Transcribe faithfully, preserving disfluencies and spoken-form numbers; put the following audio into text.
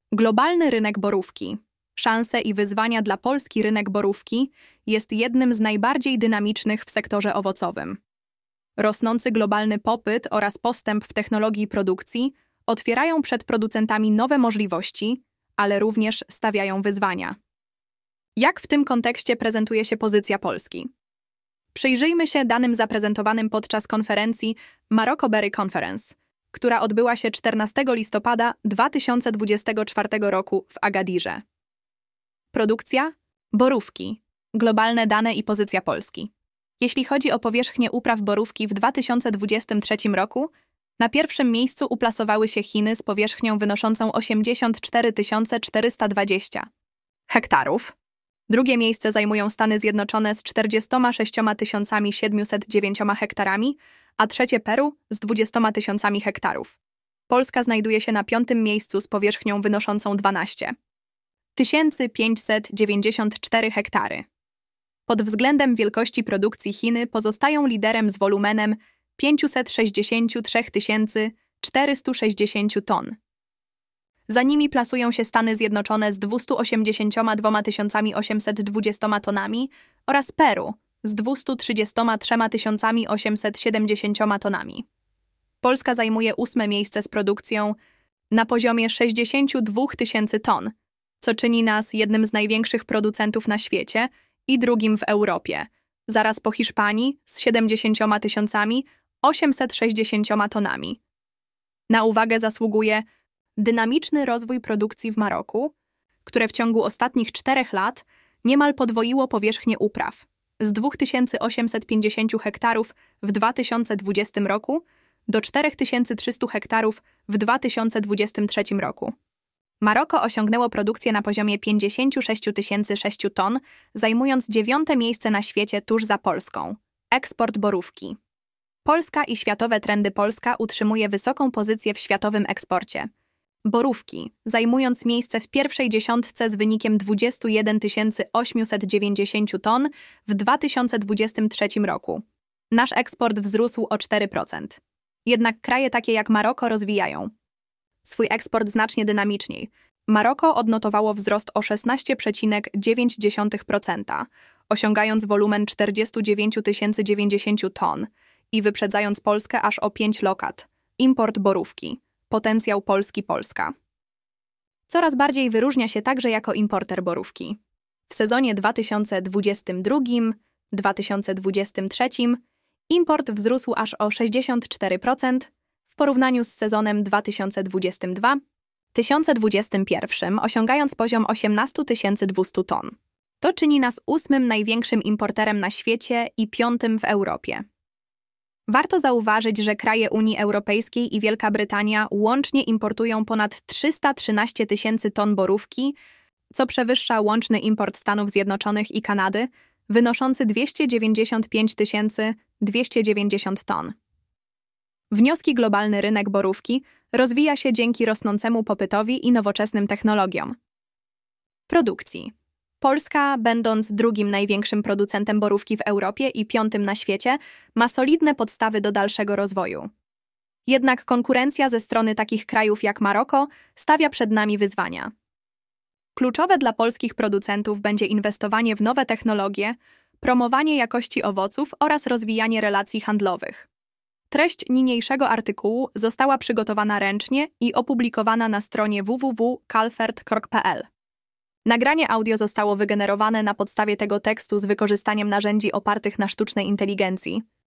Globalny rynek borówki. Szanse i wyzwania dla Polski. Rynek borówki jest jednym z najbardziej dynamicznych w sektorze owocowym. Rosnący globalny popyt oraz postęp w technologii produkcji otwierają przed producentami nowe możliwości, ale również stawiają wyzwania. Jak w tym kontekście prezentuje się pozycja Polski? Przyjrzyjmy się danym zaprezentowanym podczas konferencji Morocco Berry Conference, która odbyła się czternastego listopada dwa tysiące dwudziestego czwartego roku w Agadirze. Produkcja, borówki, globalne dane i pozycja Polski. Jeśli chodzi o powierzchnię upraw borówki w dwa tysiące dwudziestym trzecim roku, na pierwszym miejscu uplasowały się Chiny z powierzchnią wynoszącą osiemdziesiąt cztery tysiące czterysta dwadzieścia hektarów. Drugie miejsce zajmują Stany Zjednoczone z czterdziestoma sześcioma tysiącami siedmiuset dziewięcioma hektarami, a trzecie Peru z dwudziestoma tysiącami hektarów. Polska znajduje się na piątym miejscu z powierzchnią wynoszącą dwanaście tysięcy pięćset dziewięćdziesiąt cztery hektary. Pod względem wielkości produkcji Chiny pozostają liderem z wolumenem pięćset sześćdziesiąt trzy tysiące czterysta sześćdziesiąt ton. Za nimi plasują się Stany Zjednoczone z dwieście osiemdziesiąt dwa tysiące osiemset dwadzieścia tonami oraz Peru z dwieście trzydzieści trzy tysiące osiemset siedemdziesiąt tonami. Polska zajmuje ósme miejsce z produkcją na poziomie sześćdziesiąt dwa tysięcy ton, co czyni nas jednym z największych producentów na świecie i drugim w Europie, zaraz po Hiszpanii z siedemdziesięcioma tysiącami osiemset sześćdziesięcioma tonami. Na uwagę zasługuje dynamiczny rozwój produkcji w Maroku, które w ciągu ostatnich czterech lat niemal podwoiło powierzchnię upraw z dwa tysiące osiemset pięćdziesiąt hektarów w dwa tysiące dwudziestym roku do cztery tysiące trzysta hektarów w dwa tysiące dwudziestym trzecim roku. Maroko osiągnęło produkcję na poziomie pięćdziesiąt sześć tysięcy sześć ton, zajmując dziewiąte miejsce na świecie tuż za Polską. Eksport borówki. Polska i światowe trendy. Polska utrzymuje wysoką pozycję w światowym eksporcie borówki, zajmując miejsce w pierwszej dziesiątce z wynikiem dwadzieścia jeden tysięcy osiemset dziewięćdziesiąt ton w dwa tysiące dwudziestym trzecim roku. Nasz eksport wzrósł o cztery procent. Jednak kraje takie jak Maroko rozwijają swój eksport znacznie dynamiczniej. Maroko odnotowało wzrost o szesnaście przecinek dziewięć procent, osiągając wolumen czterdzieści dziewięć tysięcy dziewięćdziesiąt ton i wyprzedzając Polskę aż o pięć lokat. Import borówki. Potencjał Polski. Polska coraz bardziej wyróżnia się także jako importer borówki. W sezonie dwa tysiące dwudziestym drugim do dwa tysiące dwudziestym trzecim import wzrósł aż o sześćdziesiąt cztery procent w porównaniu z sezonem dwa tysiące dwudziestym drugim do dwa tysiące dwudziestym pierwszym, osiągając poziom osiemnaście tysięcy dwieście ton. To czyni nas ósmym największym importerem na świecie i piątym w Europie. Warto zauważyć, że kraje Unii Europejskiej i Wielka Brytania łącznie importują ponad trzysta trzynaście tysięcy ton borówki, co przewyższa łączny import Stanów Zjednoczonych i Kanady, wynoszący dwieście dziewięćdziesiąt pięć tysięcy dwieście dziewięćdziesiąt ton. Wnioski. Globalny rynek borówki rozwija się dzięki rosnącemu popytowi i nowoczesnym technologiom. Produkcji. Polska, będąc drugim największym producentem borówki w Europie i piątym na świecie, ma solidne podstawy do dalszego rozwoju. Jednak konkurencja ze strony takich krajów jak Maroko stawia przed nami wyzwania. Kluczowe dla polskich producentów będzie inwestowanie w nowe technologie, promowanie jakości owoców oraz rozwijanie relacji handlowych. Treść niniejszego artykułu została przygotowana ręcznie i opublikowana na stronie w w w kropka calfert kropka p l. Nagranie audio zostało wygenerowane na podstawie tego tekstu z wykorzystaniem narzędzi opartych na sztucznej inteligencji.